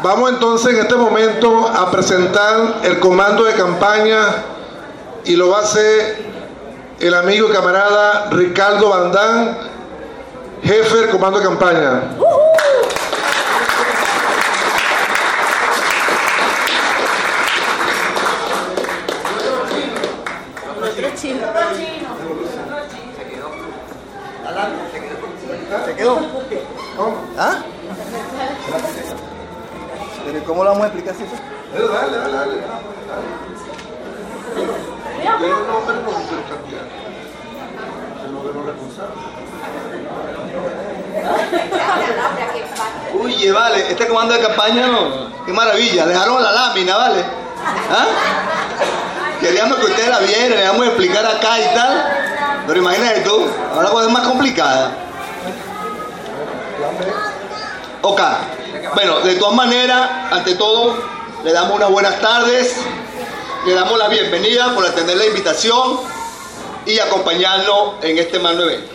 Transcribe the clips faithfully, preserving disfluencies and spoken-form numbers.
Vamos entonces en este momento a presentar el comando de campaña y lo va a hacer el amigo y camarada Ricardo Bandán, jefe del comando de campaña. ¿Se quedó? ¿Ah? ¿Pero cómo lo vamos a explicar si eso? Dale, dale, dale, dale. Uy, vale, este comando de campaña, no, qué maravilla, dejaron la lámina, ¿vale? ¿Ah? Queríamos que ustedes la vieran, le vamos a explicar acá y tal, pero imagínate tú, ahora la cosa es más complicada. Ok, bueno, de todas maneras, ante todo, le damos unas buenas tardes, le damos la bienvenida por atender la invitación y acompañarnos en este magno evento.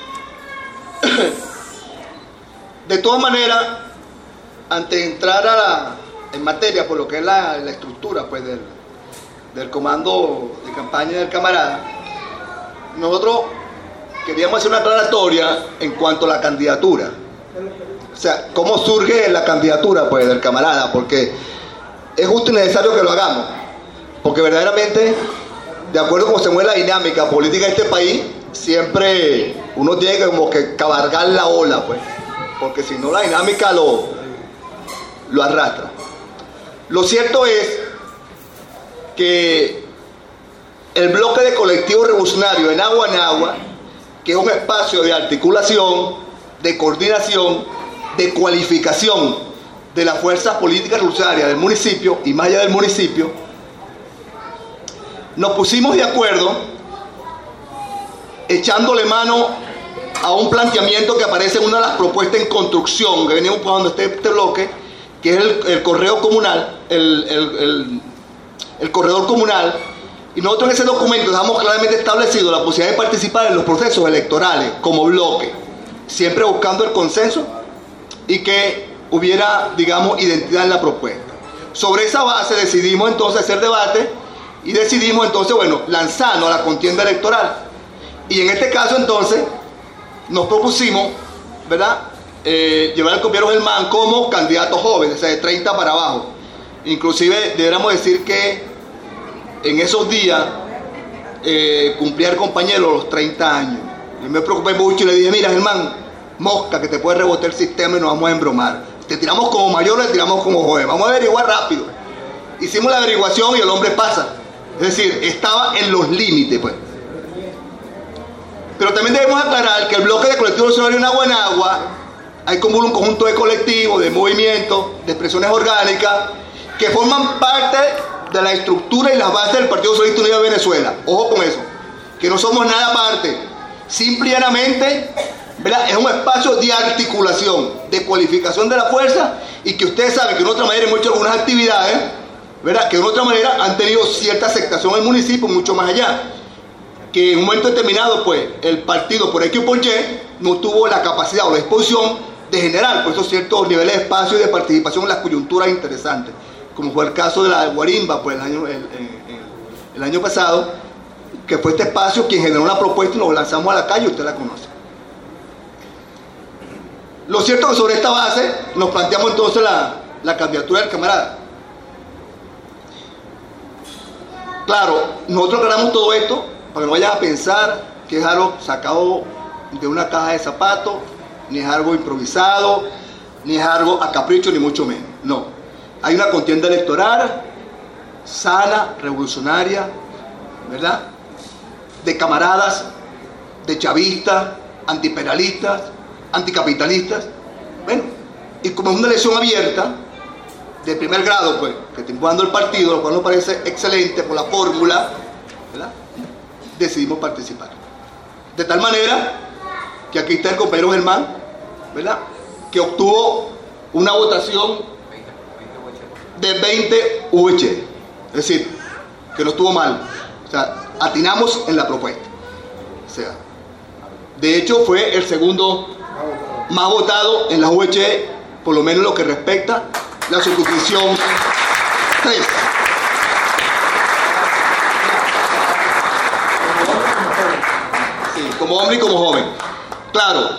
De todas maneras, antes de entrar a la, en materia por lo que es la, la estructura pues, del, del comando de campaña del camarada, nosotros queríamos hacer una aclaratoria en cuanto a la candidatura. O sea, cómo surge la candidatura pues, del camarada, porque es justo y necesario que lo hagamos, porque verdaderamente, de acuerdo a cómo se mueve la dinámica política de este país, siempre uno tiene que como que cabalgar la ola, pues, porque si no la dinámica lo, lo arrastra. Lo cierto es que el bloque de colectivo revolucionario en Agua en Agua, que es un espacio de articulación, de coordinación, de cualificación de las fuerzas políticas revolucionarias del municipio y más allá del municipio, nos pusimos de acuerdo echándole mano a un planteamiento que aparece en una de las propuestas en construcción que venimos poniendo este, este bloque, que es el, el correo comunal, el, el, el, el corredor comunal, y nosotros en ese documento dejamos claramente establecido la posibilidad de participar en los procesos electorales como bloque, siempre buscando el consenso y que hubiera, digamos, identidad en la propuesta. Sobre esa base decidimos entonces hacer debate y decidimos entonces, bueno, lanzarnos a la contienda electoral. Y en este caso entonces nos propusimos, ¿verdad?, eh, llevar al compañero Germán como candidato joven, o sea, de treinta para abajo. Inclusive deberíamos decir que en esos días eh, cumplía el compañero los treinta años. Yo me preocupé mucho y le dije, mira Germán, mosca que te puede rebotar el sistema y nos vamos a embromar. Te tiramos como mayor o te tiramos como joven. Vamos a averiguar rápido. Hicimos la averiguación y el hombre pasa. Es decir, estaba en los límites, pues. Pero también debemos aclarar que el bloque de colectivo revolucionario en Agua en Agua hay como un conjunto de colectivos, de movimientos, de expresiones orgánicas que forman parte de la estructura y las bases del Partido Socialista Unido de Venezuela. Ojo con eso, que no somos nada aparte. Simplemente, ¿verdad?, es un espacio de articulación, de cualificación de la fuerza, y que ustedes saben que de una otra manera hemos hecho algunas actividades, ¿verdad?, que de una otra manera han tenido cierta aceptación en el municipio, mucho más allá. Que en un momento determinado, pues, el partido por X o por Y no tuvo la capacidad o la exposición de generar, por eso, ciertos niveles de espacio y de participación en las coyunturas interesantes, como fue el caso de la Guarimba, pues, el año, el, el, el año pasado, que fue este espacio quien generó una propuesta y nos lanzamos a la calle, usted la conoce. Lo cierto es que sobre esta base nos planteamos entonces la, la candidatura del camarada. Claro, nosotros aclaramos todo esto para que no vayan a pensar que es algo sacado de una caja de zapatos, ni es algo improvisado, ni es algo a capricho, ni mucho menos. No, hay una contienda electoral sana, revolucionaria, ¿verdad?, de camaradas, de chavistas, antiimperialistas, anticapitalistas. Bueno, y como es una elección abierta de primer grado, pues, que está impulsando el partido, lo cual nos parece excelente por la fórmula, ¿verdad?, decidimos participar. De tal manera que aquí está el compañero Germán, ¿verdad?, que obtuvo una votación de veinte V H. Es decir, que no estuvo mal. O sea, atinamos en la propuesta. O sea, de hecho fue el segundo más votado en la U H, por lo menos en lo que respecta la circunscripción tres. Sí, como hombre y como joven. Claro,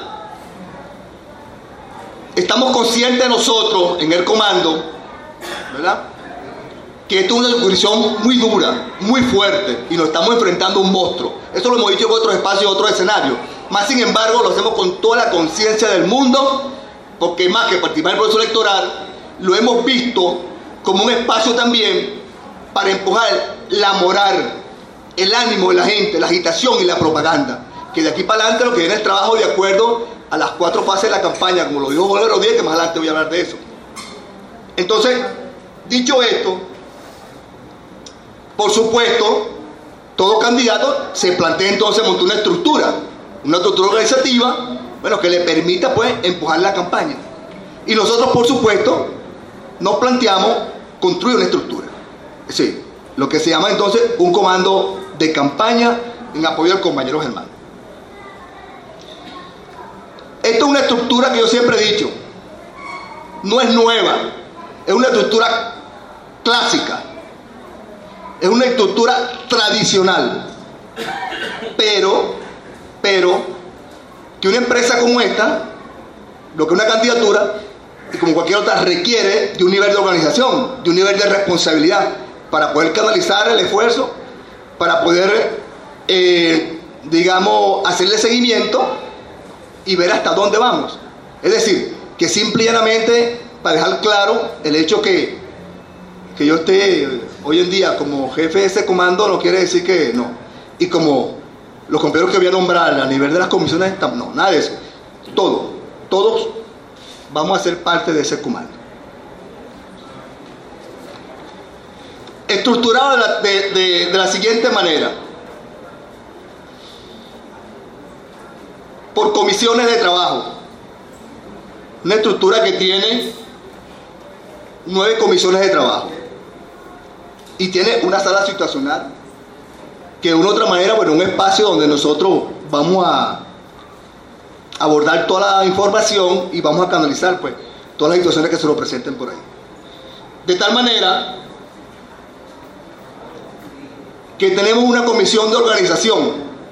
estamos conscientes nosotros en el comando, ¿verdad?, que esto es una circunscripción muy dura, muy fuerte, y nos estamos enfrentando a un monstruo. Eso lo hemos dicho en otros espacios, en otros escenarios. Más sin embargo, lo hacemos con toda la conciencia del mundo, porque más que participar en el proceso electoral, lo hemos visto como un espacio también para empujar la moral, el ánimo de la gente, la agitación y la propaganda. Que de aquí para adelante lo que viene es trabajo de acuerdo a las cuatro fases de la campaña, como lo dijo Jorge Rodríguez, que más adelante voy a hablar de eso. Entonces, dicho esto, por supuesto, todo candidato se plantea entonces montar una estructura, una estructura organizativa, bueno, que le permita pues empujar la campaña. Y nosotros, por supuesto, nos planteamos construir una estructura. Es decir, lo que se llama entonces un comando de campaña en apoyo al compañero Germán. Esto es una estructura que yo siempre he dicho, no es nueva, es una estructura clásica. Es una estructura tradicional, pero, pero, que una empresa como esta, lo que una candidatura, y como cualquier otra, requiere de un nivel de organización, de un nivel de responsabilidad, para poder canalizar el esfuerzo, para poder, eh, digamos, hacerle seguimiento y ver hasta dónde vamos. Es decir, que simple y llanamente, para dejar claro el hecho que, que yo esté hoy en día como jefe de ese comando no quiere decir que no. Y como los compañeros que voy a nombrar a nivel de las comisiones, no, nada de eso. Todo, todos vamos a ser parte de ese comando. Estructurado de la, de, de, de la siguiente manera. Por comisiones de trabajo. Una estructura que tiene nueve comisiones de trabajo. Y tiene una sala situacional, que de una u otra manera, bueno, un espacio donde nosotros vamos a abordar toda la información y vamos a canalizar, pues, todas las situaciones que se nos presenten por ahí. De tal manera que tenemos una comisión de organización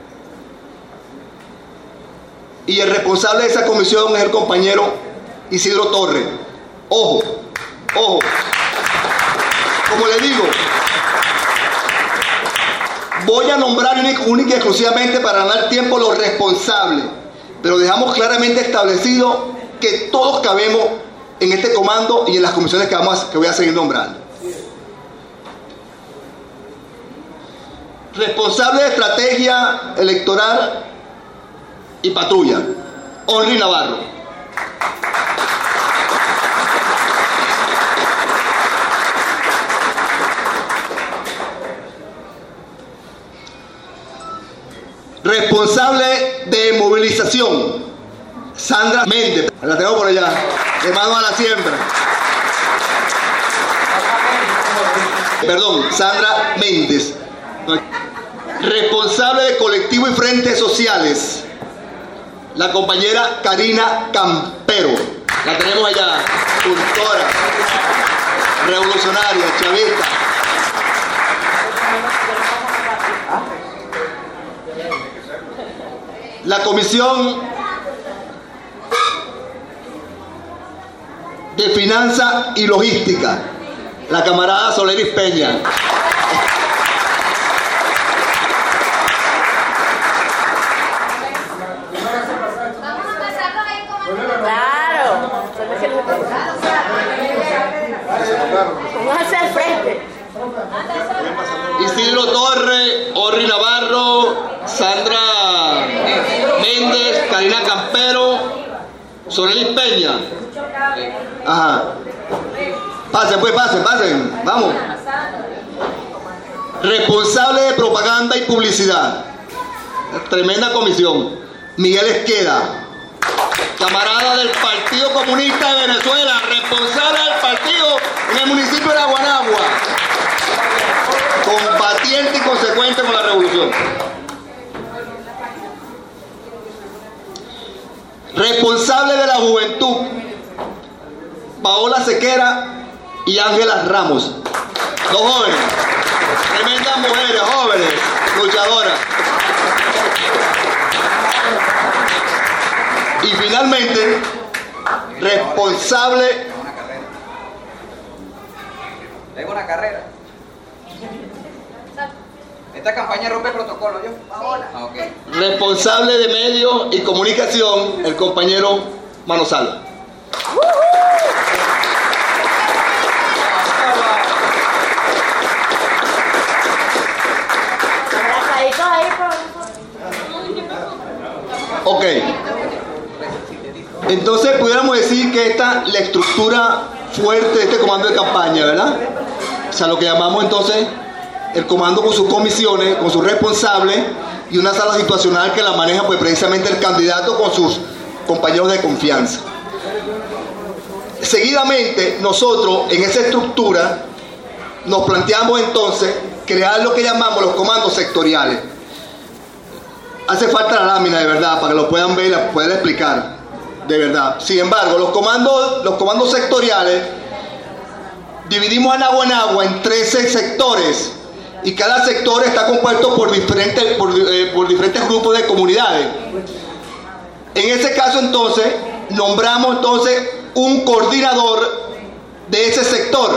y el responsable de esa comisión es el compañero Isidro Torres. Ojo, ojo, como le digo, voy a nombrar única y exclusivamente para ganar tiempo los responsables, pero dejamos claramente establecido que todos cabemos en este comando y en las comisiones que, vamos a, que voy a seguir nombrando. Responsable de estrategia electoral y patrulla, Henry Navarro. Responsable de movilización, Sandra Méndez. La tengo por allá, de mano a la siembra. Perdón, Sandra Méndez. Responsable de colectivo y frentes sociales, la compañera Karina Campero. La tenemos allá, cultora, revolucionaria, chavista. La Comisión de Finanzas y Logística, la camarada Soleris Peña. Claro, vamos hacia el frente. Isidro Torres, Henry Navarro, Sandra Méndez, Karina Campero, Soleris Peña. Ajá. Pasen, pues, pasen, pasen. Vamos. Responsable de propaganda y publicidad. Tremenda comisión. Miguel Esqueda. Camarada del Partido Comunista de Venezuela, responsable del partido en el municipio de La Guanagua, combatiente y consecuente con la revolución. Responsable de la juventud, Paola Sequera y Ángela Ramos. Dos jóvenes, tremendas mujeres, jóvenes, luchadoras. Y finalmente, responsable. Tengo una carrera. Esta campaña rompe protocolo, ¿yo? Ah, okay. Responsable de medios y comunicación, el compañero Manosala. Ok. Entonces pudiéramos decir que esta es la estructura fuerte de este comando de campaña, ¿verdad? O sea, lo que llamamos entonces el comando con sus comisiones, con sus responsables y una sala situacional que la maneja pues precisamente el candidato con sus compañeros de confianza. Seguidamente nosotros en esa estructura nos planteamos entonces crear lo que llamamos los comandos sectoriales. Hace falta la lámina de verdad para que lo puedan ver y la puedan explicar de verdad. Sin embargo, los comandos, los comandos sectoriales dividimos a Nagua en Agua en trece sectores y cada sector está compuesto por diferentes, por, eh, por diferentes grupos de comunidades. En ese caso entonces nombramos entonces un coordinador de ese sector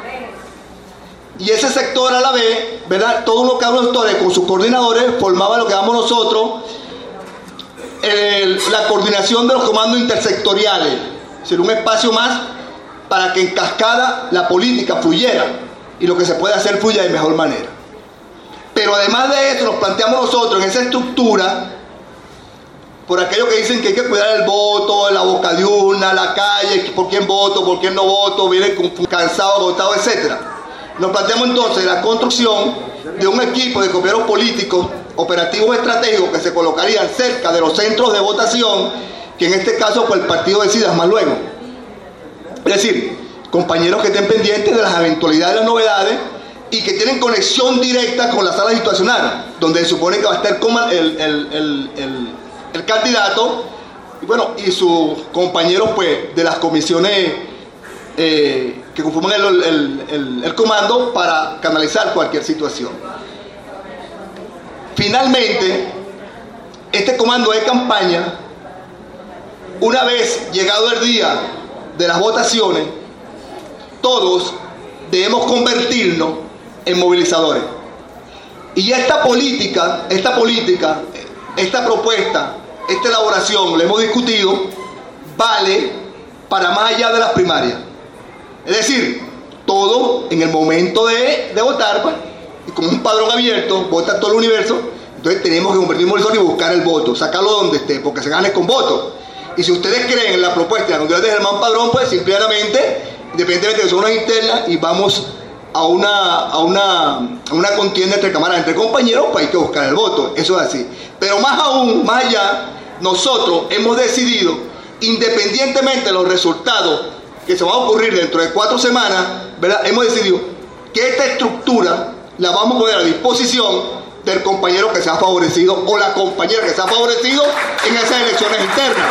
y ese sector a la vez, ¿verdad? Todos los cabros con sus coordinadores formaba lo que llamamos nosotros el, la coordinación de los comandos intersectoriales, es decir, un espacio más para que en cascada la política fluyera y lo que se puede hacer fluya de mejor manera. Pero además de eso nos planteamos nosotros en esa estructura, por aquellos que dicen que hay que cuidar el voto, la boca de urna, la calle, por quién voto, por quién no voto, vienen cansados, agotados, etcétera. Nos planteamos entonces la construcción de un equipo de compañeros políticos operativos estratégicos que se colocarían cerca de los centros de votación, que en este caso pues el partido decida más luego. Es decir, compañeros que estén pendientes de las eventualidades, de las novedades y que tienen conexión directa con la sala situacional, donde se supone que va a estar el, el, el, el, el candidato y bueno, y sus compañeros pues de las comisiones eh, que conforman el, el, el, el comando para canalizar cualquier situación. Finalmente, este comando de campaña, una vez llegado el día de las votaciones, todos debemos convertirnos en movilizadores. Y esta política, esta política, esta propuesta, esta elaboración, la hemos discutido, vale para más allá de las primarias. Es decir, todo en el momento de, de votar, pues, y como un padrón abierto, vota todo el universo, entonces tenemos que convertirnos en movilizadores y buscar el voto, sacarlo donde esté, porque se gane con votos. Y si ustedes creen en la propuesta de la candidatura de Germán Padrón, pues simplemente, independientemente de que son unas internas, y vamos a una, a una, a una contienda entre camaradas, entre compañeros, pues hay que buscar el voto, eso es así. Pero más aún, más allá, nosotros hemos decidido, independientemente de los resultados que se van a ocurrir dentro de cuatro semanas, ¿verdad? Hemos decidido que esta estructura la vamos a poner a disposición del compañero que se ha favorecido o la compañera que se ha favorecido en esas elecciones internas.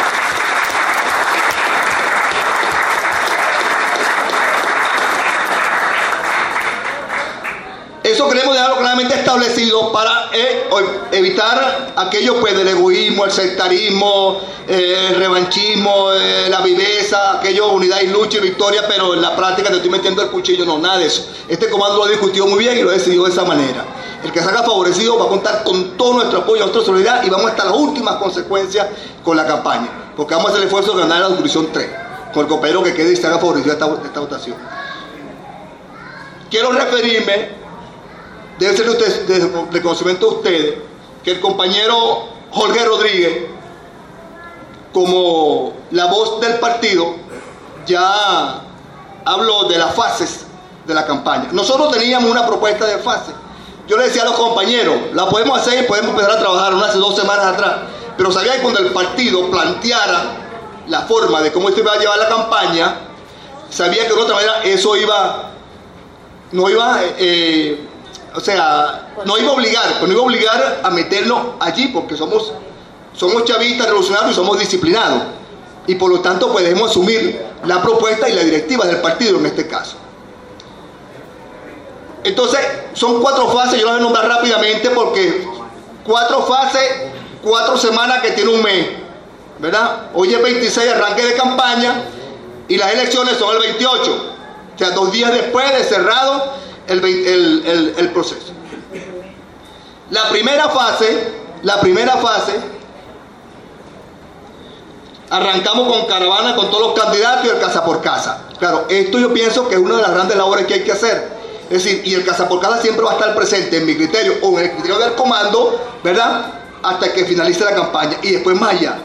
Eso queremos dejarlo claramente establecido para eh, evitar aquello pues, del egoísmo, el sectarismo, eh, el revanchismo, eh, la viveza, aquello unidad y lucha y victoria, pero en la práctica te estoy metiendo el cuchillo, no, nada de eso. Este comando lo ha discutido muy bien y lo ha decidido de esa manera. El que salga favorecido va a contar con todo nuestro apoyo, nuestra solidaridad y vamos hasta las últimas consecuencias con la campaña, porque vamos a hacer el esfuerzo de ganar la jurisdicción tres, con el compañero que quede y se haga favorecido esta, esta votación. Quiero referirme, debe ser de, de, de conocimiento de ustedes, que el compañero Jorge Rodríguez, como la voz del partido, ya habló de las fases de la campaña. Nosotros teníamos una propuesta de fase. Yo le decía a los compañeros, la podemos hacer y podemos empezar a trabajar hace dos semanas atrás, pero sabía que cuando el partido planteara la forma de cómo se iba a llevar la campaña, sabía que de otra manera eso iba, no iba, eh, o sea, no iba a obligar, pero no iba a obligar a meterlo allí, porque somos, somos chavistas, revolucionarios y somos disciplinados. Y por lo tanto, pues debemos asumir la propuesta y la directiva del partido en este caso. Entonces, son cuatro fases, yo las voy a nombrar rápidamente porque cuatro fases, cuatro semanas que tiene un mes, ¿verdad? Hoy es veintiséis, arranque de campaña, y las elecciones son el veintiocho, o sea, dos días después de cerrado el, el, el, el proceso. La primera fase, la primera fase, arrancamos con caravana con todos los candidatos y el casa por casa. Claro, esto yo pienso que es una de las grandes labores que hay que hacer. Es decir, y el casa por casa siempre va a estar presente en mi criterio o en el criterio del comando, ¿verdad? Hasta que finalice la campaña y después más allá.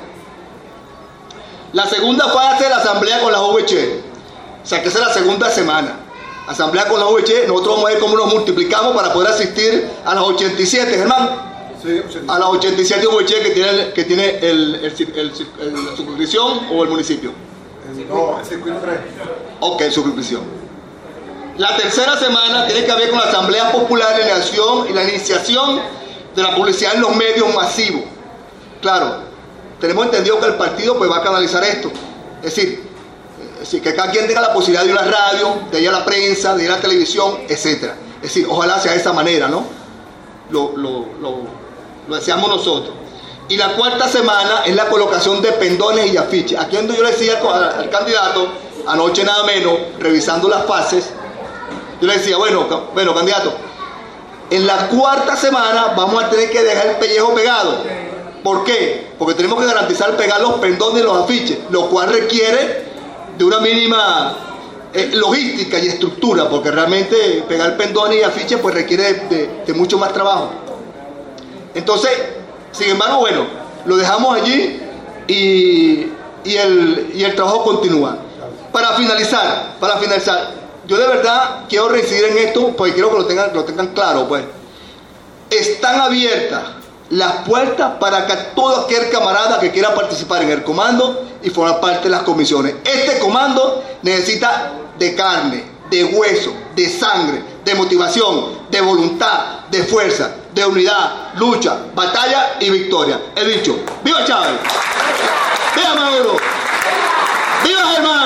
La segunda fase de la asamblea con las O V C. O sea, que esa es la segunda semana. Asamblea con las O V C, nosotros vamos a ver cómo nos multiplicamos para poder asistir a las ochenta y siete, Germán. Sí, ochenta y siete. A las ochenta y siete O V C que tiene, que tiene el, el, el, el, el, la circunscripción o el municipio. No, el circuito tres. Ok, circunscripción. La tercera semana tiene que ver con la Asamblea Popular de Nación y la iniciación de la publicidad en los medios masivos. Claro, tenemos entendido que el partido pues va a canalizar esto. Es decir, es decir, que cada quien tenga la posibilidad de ir a la radio, de ir a la prensa, de ir a la televisión, etcétera. Es decir, ojalá sea de esa manera, ¿no? Lo, lo, lo, lo deseamos nosotros. Y la cuarta semana es la colocación de pendones y afiches. Aquí donde yo le decía al, al candidato, anoche nada menos, revisando las fases, yo le decía, bueno, bueno, candidato, en la cuarta semana vamos a tener que dejar el pellejo pegado. ¿Por qué? Porque tenemos que garantizar pegar los pendones y los afiches, lo cual requiere de una mínima eh, logística y estructura, porque realmente pegar pendones y afiches pues requiere de, de, de mucho más trabajo. Entonces, sin embargo, bueno, lo dejamos allí y, y, el, y el trabajo continúa. Para finalizar, para finalizar, yo de verdad quiero reincidir en esto porque quiero que lo tengan, lo tengan claro, pues. Están abiertas las puertas para que todo aquel camarada que quiera participar en el comando y formar parte de las comisiones. Este comando necesita de carne, de hueso, de sangre, de motivación, de voluntad, de fuerza, de unidad, lucha, batalla y victoria. He dicho, ¡viva Chávez! ¡Viva Maduro! ¡Viva Germán!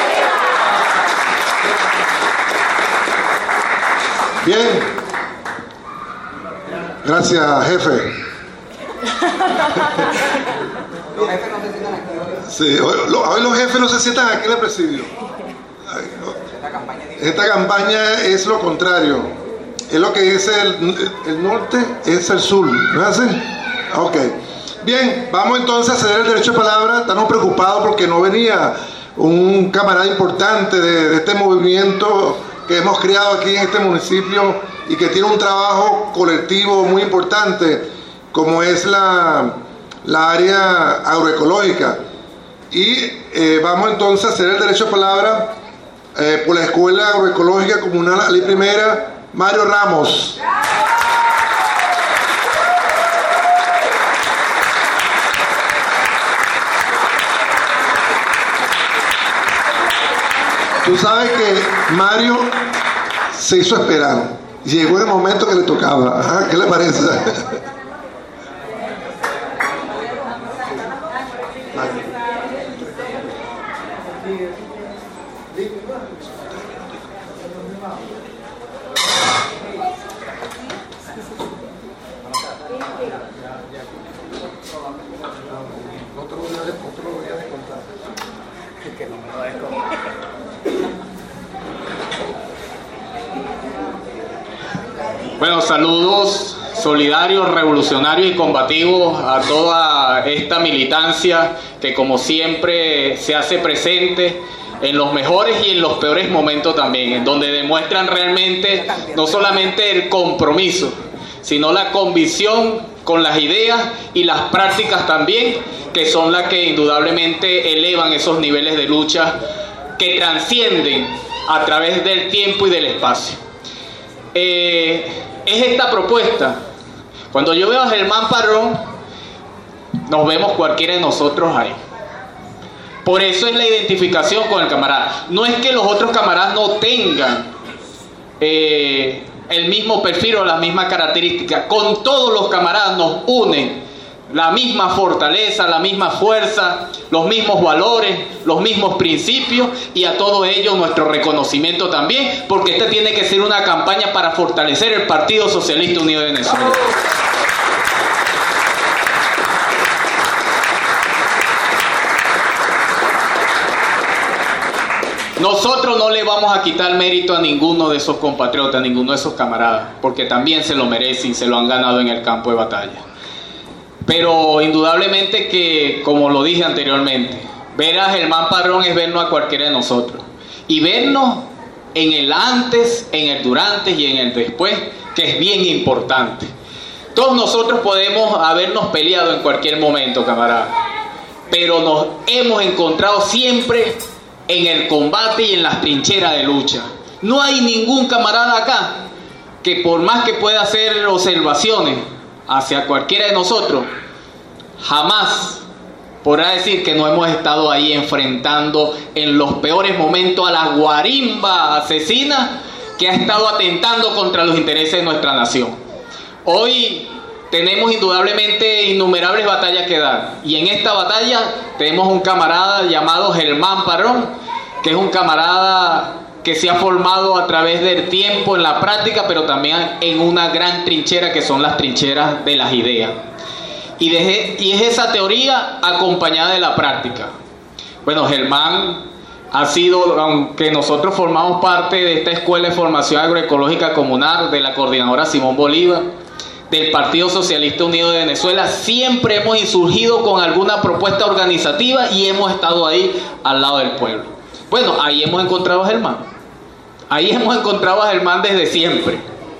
Bien. Gracias, jefe. Los jefes no se sientan aquí hoy. Sí, hoy, lo, hoy los jefes no se sientan aquí en el presidio. Ay, no. Esta campaña, Esta campaña es lo contrario. Es lo que dice el, el norte, es el sur. ¿No es así? Ok. Bien, vamos entonces a ceder el derecho de palabra. Estamos preocupados porque no venía un camarada importante de, de este movimiento que hemos creado aquí en este municipio y que tiene un trabajo colectivo muy importante, como es la, la área agroecológica. Y eh, vamos entonces a ceder el derecho de palabra eh, por la Escuela Agroecológica Comunal Ali Primera, Mario Ramos. Tú sabes que Mario se hizo esperar. Llegó el momento que le tocaba. Ajá, ¿qué le parece? Bueno, saludos solidarios, revolucionarios y combativos a toda esta militancia que como siempre se hace presente en los mejores y en los peores momentos también, en donde demuestran realmente no solamente el compromiso, sino la convicción con las ideas y las prácticas también, que son las que indudablemente elevan esos niveles de lucha que trascienden a través del tiempo y del espacio. Eh, es esta propuesta. Cuando yo veo a Germán Parrón, nos vemos cualquiera de nosotros ahí. Por eso es la identificación con el camarada. No es que los otros camaradas no tengan eh, el mismo perfil o las mismas características. Con todos los camaradas nos unen la misma fortaleza, la misma fuerza, los mismos valores, los mismos principios, y a todo ello nuestro reconocimiento también, porque esta tiene que ser una campaña para fortalecer el Partido Socialista Unido de Venezuela. Nosotros no le vamos a quitar mérito a ninguno de esos compatriotas, a ninguno de esos camaradas, porque también se lo merecen y se lo han ganado en el campo de batalla. Pero indudablemente que, como lo dije anteriormente, ver a Germán Parrón es vernos a cualquiera de nosotros. Y vernos en el antes, en el durante y en el después, que es bien importante. Todos nosotros podemos habernos peleado en cualquier momento, camarada, pero nos hemos encontrado siempre en el combate y en las trincheras de lucha. No hay ningún camarada acá que, por más que pueda hacer observaciones hacia cualquiera de nosotros, jamás podrá decir que no hemos estado ahí enfrentando en los peores momentos a la guarimba asesina que ha estado atentando contra los intereses de nuestra nación. Hoy tenemos indudablemente innumerables batallas que dar, y en esta batalla tenemos un camarada llamado Germán Parrón, que es un camarada que se ha formado a través del tiempo en la práctica, pero también en una gran trinchera que son las trincheras de las ideas. Y, de, y es esa teoría acompañada de la práctica. Bueno, Germán ha sido, aunque nosotros formamos parte de esta Escuela de Formación Agroecológica Comunal, de la coordinadora Simón Bolívar, del Partido Socialista Unido de Venezuela, siempre hemos insurgido con alguna propuesta organizativa y hemos estado ahí al lado del pueblo. Bueno, ahí hemos encontrado a Germán. Ahí hemos encontrado a Germán desde siempre.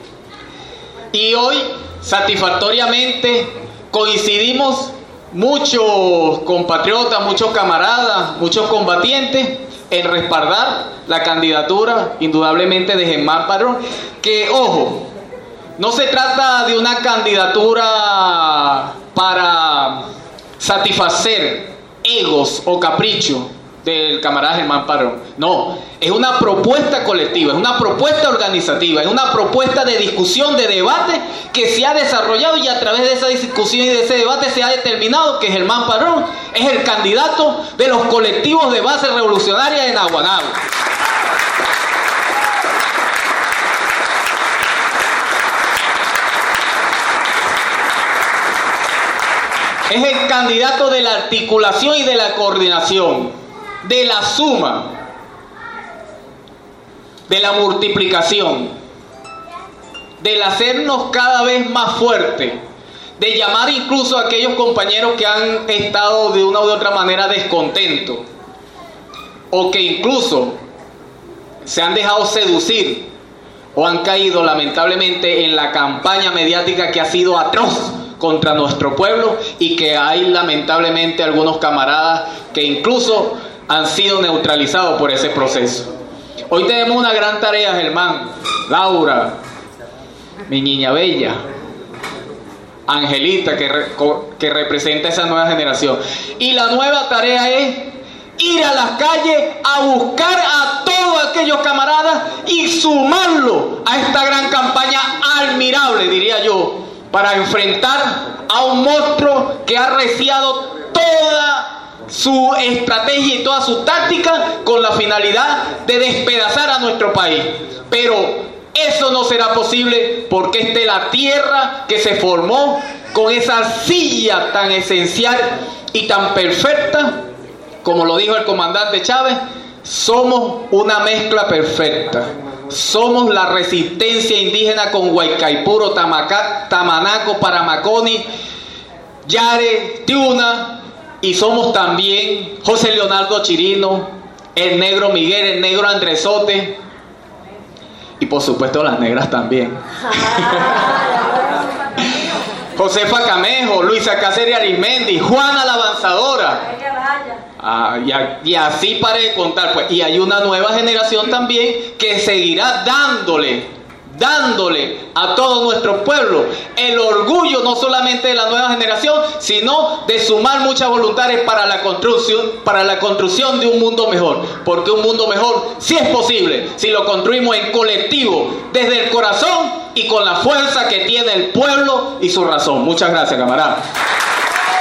Y hoy, satisfactoriamente, coincidimos muchos compatriotas, muchos camaradas, muchos combatientes en respaldar la candidatura, indudablemente, de Germán Parrón, que, ojo, no se trata de una candidatura para satisfacer egos o caprichos del camarada Germán Parrón. No, es una propuesta colectiva, es una propuesta organizativa, es una propuesta de discusión, de debate que se ha desarrollado, y a través de esa discusión y de ese debate se ha determinado que Germán Parrón es el candidato de los colectivos de base revolucionaria de Naguanagua. Es el candidato de la articulación y de la coordinación, de la suma, de la multiplicación, del hacernos cada vez más fuertes, de llamar incluso a aquellos compañeros que han estado de una u otra manera descontentos, o que incluso se han dejado seducir o han caído lamentablemente en la campaña mediática que ha sido atroz contra nuestro pueblo, y que hay lamentablemente algunos camaradas que incluso han sido neutralizados por ese proceso. Hoy tenemos una gran tarea, Germán, Laura, mi niña bella, Angelita, que, re, que representa esa nueva generación. Y la nueva tarea es ir a las calles a buscar a todos aquellos camaradas y sumarlo a esta gran campaña admirable, diría yo, para enfrentar a un monstruo que ha reciado toda su estrategia y toda su táctica con la finalidad de despedazar a nuestro país. Pero eso no será posible porque esta es la tierra que se formó con esa silla tan esencial y tan perfecta, como lo dijo el comandante Chávez. Somos una mezcla perfecta. Somos la resistencia indígena con Huaycaipuro, Tamaca, Tamanaco, Paramaconi, Yare, Tiuna, y somos también José Leonardo Chirino, el negro Miguel, el negro Andresote, y por supuesto las negras también. Josefa Camejo, Luisa Cáceres Arismendi, Juana la Avanzadora. Ah, y, a, y así para de contar, pues. Y hay una nueva generación también que seguirá dándole, dándole a todo nuestro pueblo el orgullo, no solamente de la nueva generación, sino de sumar muchas voluntades para la construcción, para la construcción de un mundo mejor. Porque un mundo mejor sí es posible si lo construimos en colectivo, desde el corazón y con la fuerza que tiene el pueblo y su razón. Muchas gracias, camaradas.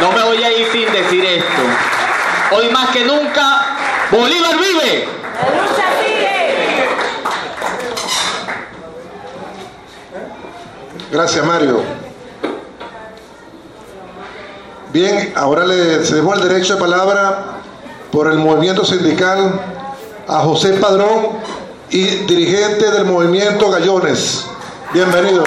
No me voy a ir sin decir esto. Hoy más que nunca, Bolívar vive. La lucha sigue. Gracias, Mario. Bien, ahora le cedemos el derecho de palabra por el movimiento sindical a José Padrón y dirigente del movimiento Gallones. Bienvenido.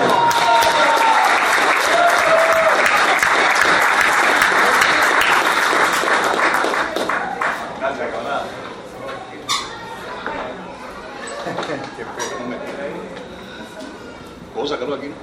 ¿Puedo sacarlo aquí?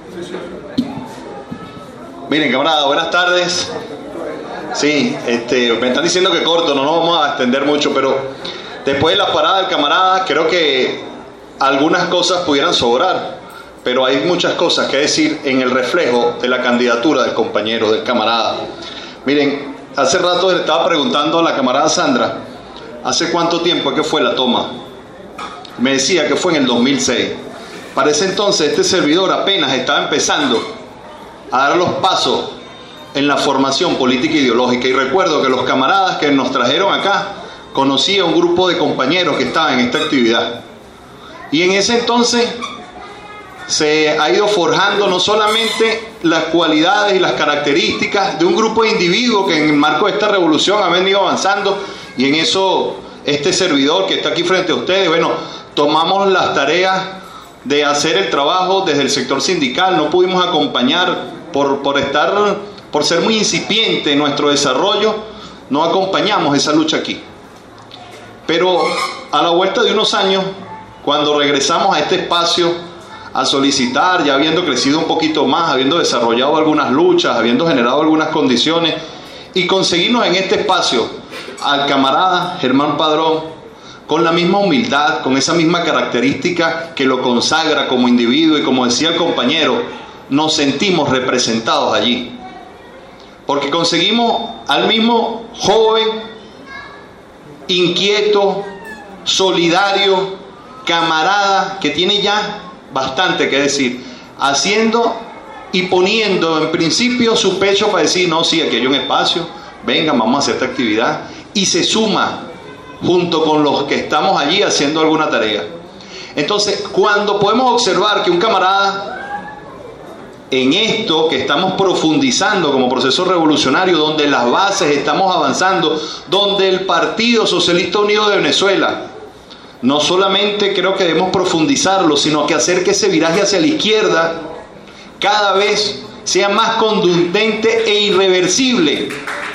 Miren, camarada, buenas tardes. Sí, este, me están diciendo que corto, no nos vamos a extender mucho, pero después de la parada del camarada, creo que algunas cosas pudieran sobrar, pero hay muchas cosas que decir en el reflejo de la candidatura del compañero, del camarada. Miren, hace rato le estaba preguntando a la camarada Sandra, ¿hace cuánto tiempo que fue la toma? Me decía que fue en el dos mil seis. Para ese entonces este servidor apenas estaba empezando a dar los pasos en la formación política e ideológica, y recuerdo que los camaradas que nos trajeron acá conocía un grupo de compañeros que estaban en esta actividad, y en ese entonces se ha ido forjando no solamente las cualidades y las características de un grupo de individuos que en el marco de esta revolución han venido avanzando, y en eso este servidor que está aquí frente a ustedes, bueno, tomamos las tareas de hacer el trabajo desde el sector sindical. No pudimos acompañar por, por estar, por ser muy incipiente en nuestro desarrollo, no acompañamos esa lucha aquí. Pero a la vuelta de unos años, cuando regresamos a este espacio a solicitar, ya habiendo crecido un poquito más, habiendo desarrollado algunas luchas, habiendo generado algunas condiciones, y conseguirnos en este espacio al camarada Germán Padrón, con la misma humildad, con esa misma característica que lo consagra como individuo, y como decía el compañero, nos sentimos representados allí, porque conseguimos al mismo joven, inquieto, solidario, camarada, que tiene ya bastante que decir, haciendo y poniendo en principio su pecho para decir, no, sí, aquí hay un espacio, vengan, vamos a hacer esta actividad, y se suma junto con los que estamos allí haciendo alguna tarea. Entonces, cuando podemos observar que un camarada en esto que estamos profundizando como proceso revolucionario, donde las bases estamos avanzando, donde el Partido Socialista Unido de Venezuela, no solamente creo que debemos profundizarlo, sino que hacer que ese viraje hacia la izquierda cada vez sea más contundente e irreversible.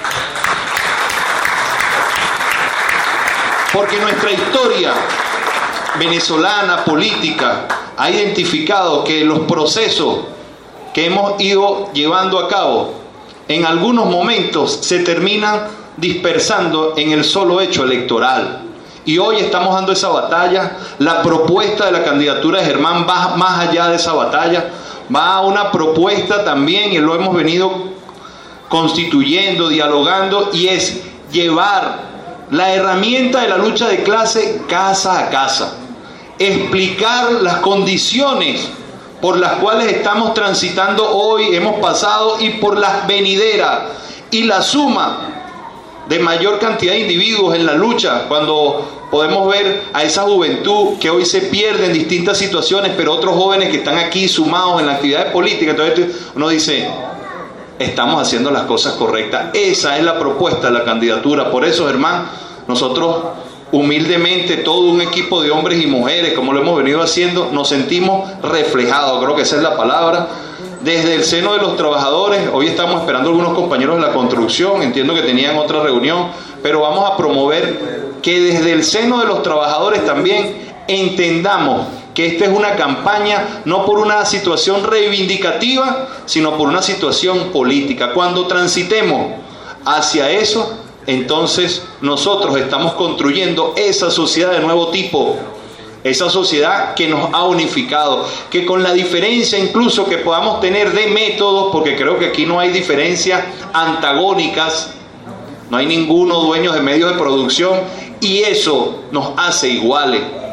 Porque nuestra historia venezolana política ha identificado que los procesos que hemos ido llevando a cabo en algunos momentos se terminan dispersando en el solo hecho electoral. Y hoy estamos dando esa batalla. La propuesta de la candidatura de Germán va más allá de esa batalla, va a una propuesta también, y lo hemos venido constituyendo, dialogando, y es llevar la herramienta de la lucha de clase casa a casa, explicar las condiciones por las cuales estamos transitando hoy, hemos pasado, y por las venideras, y la suma de mayor cantidad de individuos en la lucha, cuando podemos ver a esa juventud que hoy se pierde en distintas situaciones, pero otros jóvenes que están aquí sumados en la actividad política. Entonces uno dice, estamos haciendo las cosas correctas. Esa es la propuesta de la candidatura. Por eso, Germán, nosotros humildemente, todo un equipo de hombres y mujeres, como lo hemos venido haciendo, nos sentimos reflejados, creo que esa es la palabra, desde el seno de los trabajadores. Hoy estamos esperando algunos compañeros de la construcción, entiendo que tenían otra reunión, pero vamos a promover que desde el seno de los trabajadores también entendamos que esta es una campaña no por una situación reivindicativa, sino por una situación política. Cuando transitemos hacia eso, entonces nosotros estamos construyendo esa sociedad de nuevo tipo, esa sociedad que nos ha unificado, que con la diferencia incluso que podamos tener de métodos, porque creo que aquí no hay diferencias antagónicas, no hay ninguno dueño de medios de producción, y eso nos hace iguales.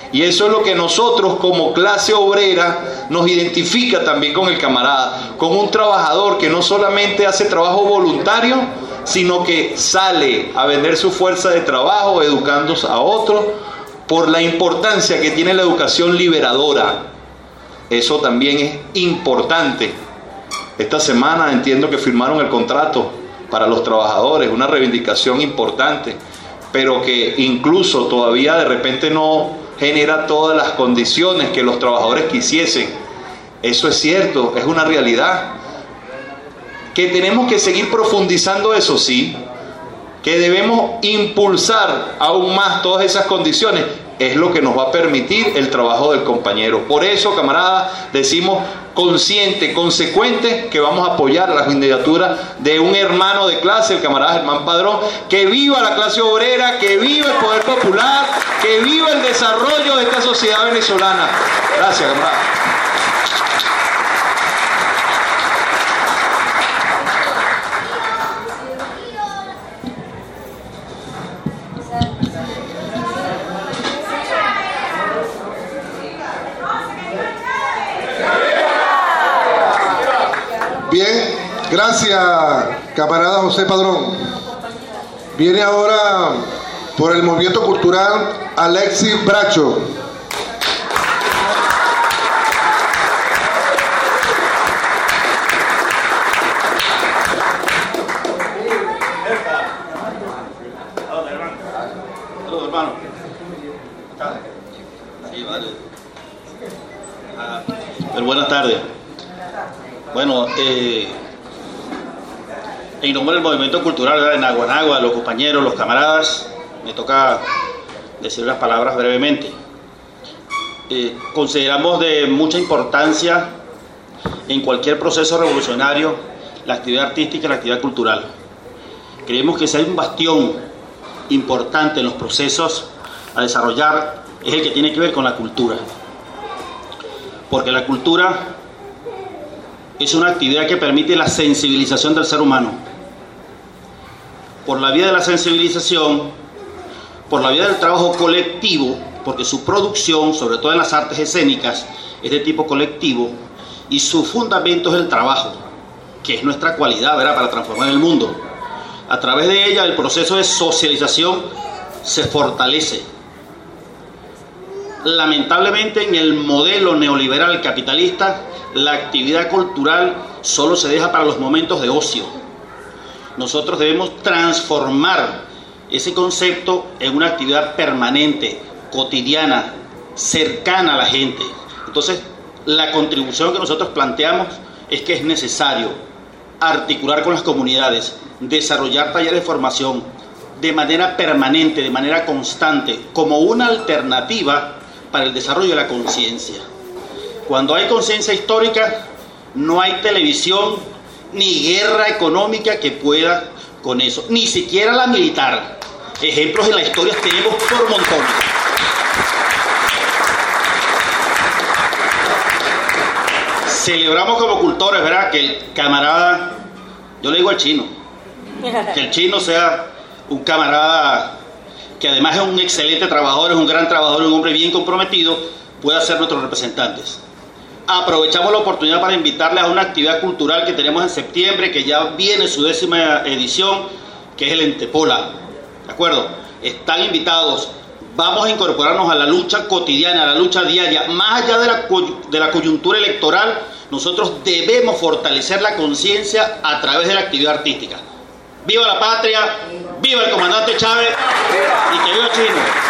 Y eso es lo que nosotros como clase obrera nos identifica también con el camarada, con un trabajador que no solamente hace trabajo voluntario, sino que sale a vender su fuerza de trabajo, educando a otros, por la importancia que tiene la educación liberadora. Eso también es importante. Esta semana entiendo que firmaron el contrato para los trabajadores, una reivindicación importante, pero que incluso todavía de repente no genera todas las condiciones que los trabajadores quisiesen. Eso es cierto, es una realidad. Que tenemos que seguir profundizando eso, sí. Que debemos impulsar aún más todas esas condiciones, es lo que nos va a permitir el trabajo del compañero. Por eso, camaradas, decimos consciente, consecuente, que vamos a apoyar la candidatura de un hermano de clase, el camarada Germán Padrón. Que viva la clase obrera, que viva el poder popular, que viva el desarrollo de esta sociedad venezolana. Gracias, camarada. Bien, gracias, camarada José Padrón. Viene ahora por el movimiento cultural Alexis Bracho. Saludos, hermano. Sí, vale. Ah, pero buenas tardes. Bueno, eh, en nombre del movimiento cultural de Naguanagua, los compañeros, los camaradas, me toca decir unas palabras brevemente. Eh, consideramos de mucha importancia en cualquier proceso revolucionario la actividad artística y la actividad cultural. Creemos que si hay un bastión importante en los procesos a desarrollar es el que tiene que ver con la cultura. Porque la cultura es una actividad que permite la sensibilización del ser humano. Por la vía de la sensibilización, por la vía del trabajo colectivo, porque su producción, sobre todo en las artes escénicas, es de tipo colectivo, y su fundamento es el trabajo, que es nuestra cualidad, ¿verdad?, para transformar el mundo. A través de ella, el proceso de socialización se fortalece. Lamentablemente, en el modelo neoliberal capitalista, la actividad cultural solo se deja para los momentos de ocio. Nosotros debemos transformar ese concepto en una actividad permanente, cotidiana, cercana a la gente. Entonces, la contribución que nosotros planteamos es que es necesario articular con las comunidades, desarrollar talleres de formación de manera permanente, de manera constante, como una alternativa para el desarrollo de la conciencia. Cuando hay conciencia histórica, no hay televisión ni guerra económica que pueda con eso, ni siquiera la militar. Ejemplos en la historia tenemos por montones. Celebramos como cultores, ¿verdad?, que el camarada, yo le digo al chino, que el chino sea un camarada que además es un excelente trabajador, es un gran trabajador, un hombre bien comprometido, pueda ser nuestros representantes. Aprovechamos la oportunidad para invitarles a una actividad cultural que tenemos en septiembre, que ya viene su décima edición, que es el Entepola. ¿De acuerdo? Están invitados. Vamos a incorporarnos a la lucha cotidiana, a la lucha diaria. Más allá de la, de la coyuntura electoral, nosotros debemos fortalecer la conciencia a través de la actividad artística. ¡Viva la patria! ¡Viva el comandante Chávez! ¡Y que viva Chino!